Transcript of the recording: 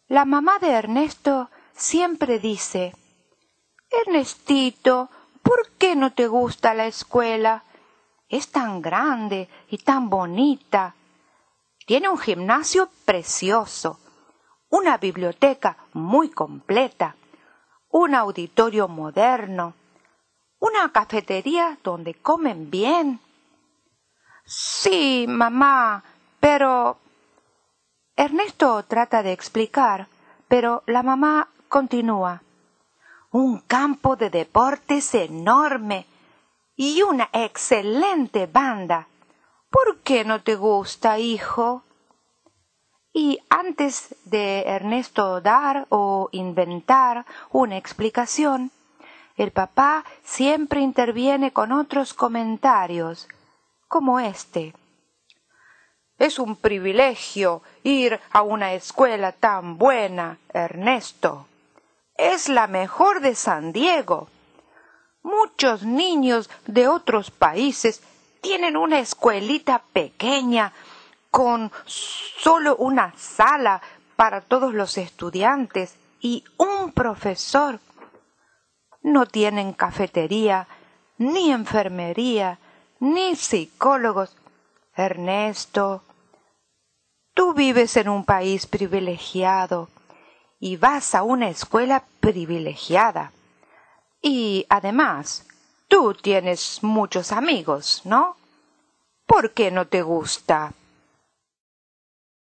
La mamá de Ernesto siempre dice: Ernestito, ¿por qué no te gusta la escuela? Es tan grande y tan bonita. Tiene un gimnasio precioso, una biblioteca muy completa, un auditorio moderno, una cafetería donde comen bien. Sí, mamá, pero... Ernesto trata de explicar, pero la mamá continúa. Un campo de deportes enorme y una excelente banda. ¿Por qué no te gusta, hijo? Y antes de Ernesto dar o inventar una explicación, el papá siempre interviene con otros comentarios, como este. Es un privilegio ir a una escuela tan buena, Ernesto. Es la mejor de San Diego. Muchos niños de otros países tienen una escuelita pequeña con solo una sala para todos los estudiantes y un profesor. No tienen cafetería, ni enfermería, ni psicólogos. Ernesto, tú vives en un país privilegiado y vas a una escuela privilegiada. Y además, tú tienes muchos amigos, ¿no? ¿Por qué no te gusta?